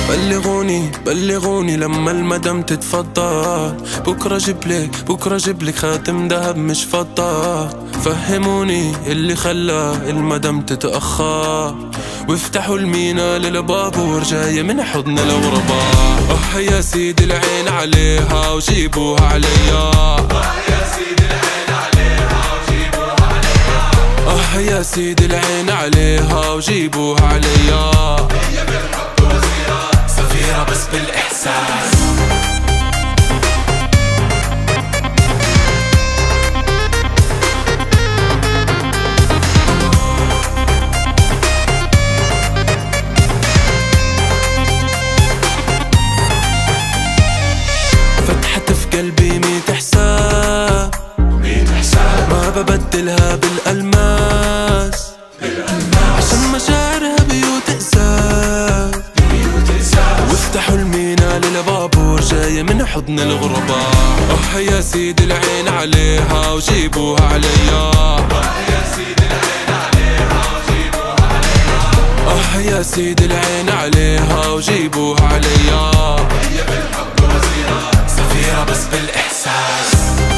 بلغوني بلغوني لما المدام تتفضل، بكرة جبلك خاتم دهب مش فضة. فهموني اللي خلى المدام تتأخر، وافتحوا المينا للبابور جاية من حضن الغرباء. يا سيدي العين عليها وجيبوها عليا، يا سيدي العين عليها وجيبوها عليا، يا سيدي العين عليها وجيبوها عليا. هي بالحب وزيرة سفيرة بس بالإحساس. فتحت في قلبي 100 حساب، ما ببدلها بالألماس، عشان مشاعرها بيوت إحساس. وافتحوا المينا للبابور جاية من حضن الغرباء. يا سيدي العين عليها وجيبوها عليا، يا سيدي العين عليها وجيبوها عليا، يا سيدي العين عليها وجيبوها عليا. هي بالحب وزيرة سفيرة بس بالإحساس.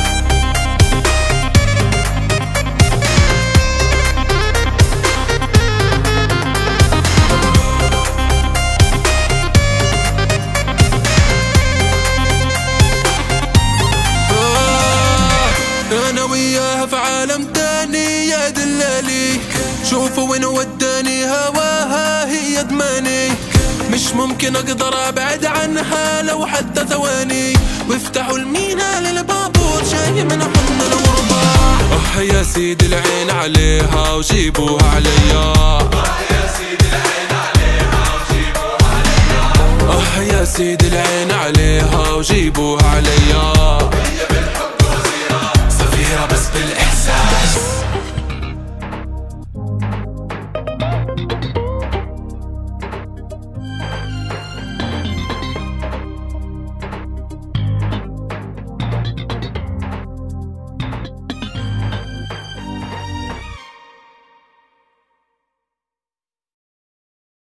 أنا وياها في عالم تاني يا دلالي، شوفوا وين وداني هواها هي دماني. مش ممكن أقدر أبعد عنها لو حتى ثواني. وافتحوا المينا للبابور جاي من حضن الغرباء. يا سيدي العين عليها وجيبوها عليا، يا سيدي العين عليها وجيبوها عليا، يا سيدي العين عليها وجيبوها عليا.